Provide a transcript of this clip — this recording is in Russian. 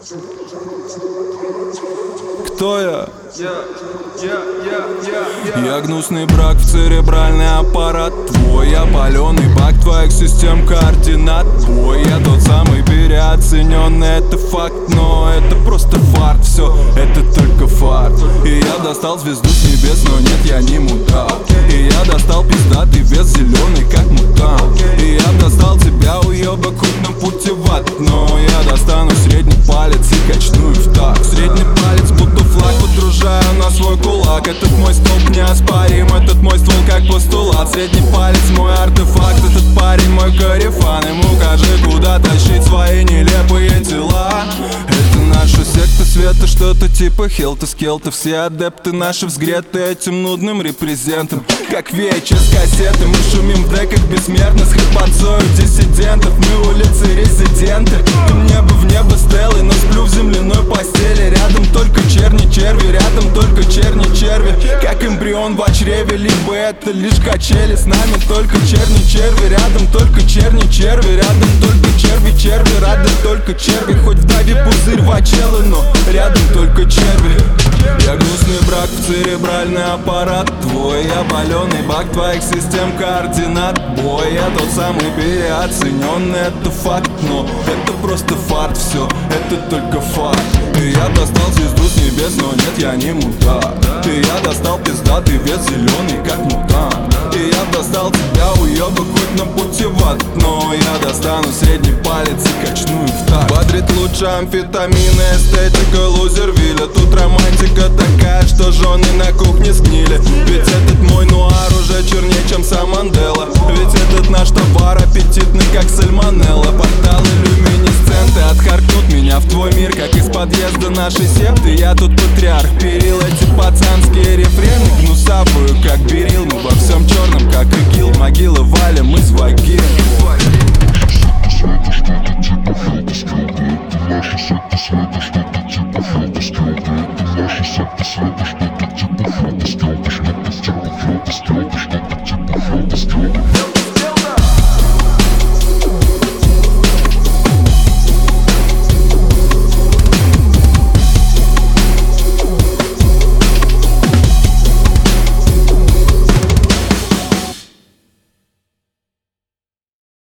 Кто я? Я гнусный брак в церебральный аппарат твой. Я палёный бак твоих систем координат твой. Я тот самый переоцененный, это факт, но это просто фарт. Все, это только фарт. И я достал звезду с небес, но нет, я не мутант. И я достал пиздатый вес зеленый, как мутант. И я достал тебя, уёбок, хоть на пути в ад. Но я достану средний палец и качну в так. Средний палец будто флаг водружаю на свой кулак. Этот мой столб неоспорим, этот мой ствол как постулат. Средний палец мой артефакт, этот парень мой корефан. Ему кажи, куда тащить свои нелепые тела. Это наша секта света, что-то типа Хелта Скелта. Все адепты наши взгреты этим нудным репрезентом. Как VHS кассеты, мы шумим в деках бессмертно. С хрипотцою диссидентов, мы улицы резиденты. Небо в небо стеллы, но сплю в земляной постели. Рядом только черни черви, рядом только черни черви. Как эмбрион в чреве, либо это лишь качели. С нами только черни черви, рядом только черни черви. Рядом только черви черви, рядом только черви. Хоть вдави пузырь в очелы, но рядом только черви. Я гнусный брак в церебральный аппарат твой. Я палёный бак твоих систем координат бой. Я тот самый переоцененный, это факт, но это просто фарт. Все, это только факт. И я достал звезду с небес, но нет, я не мутант. И я достал пиздатый вес зеленый, как мутант. И я достал тебя, уёбок, хоть на пути в ад. Но я достану средний палец и качну в так. Бодрит лучше амфетамины, эстетика лузервилля. Тут романтика такая, что жены на кухне сгнили. Ведь этот мой нуар уже чернее, чем сам Мандела. Ведь этот наш товар аппетитный, как сальмонелла. Порталы люминесценты отхаркнут меня в твой мир, как из подъезда нашей секты. Я тут патриарх, перил эти пацанские